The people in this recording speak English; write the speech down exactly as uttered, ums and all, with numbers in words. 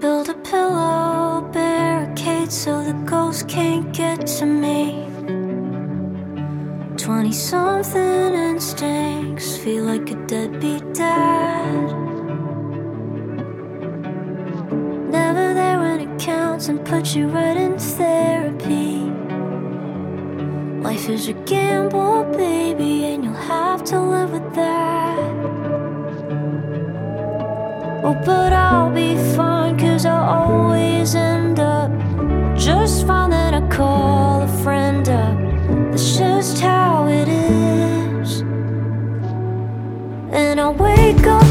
Build a pillow barricade so the ghosts can't get to me. Twenty-something instincts feel like a deadbeat dad. Never there when it counts and put you right in therapy. Life is a gamble, baby, and you'll have to live with that. Oh, but I'll be fine, cause I'll always end up just fine. Then I call a friend up. That's just how it is. And I wake up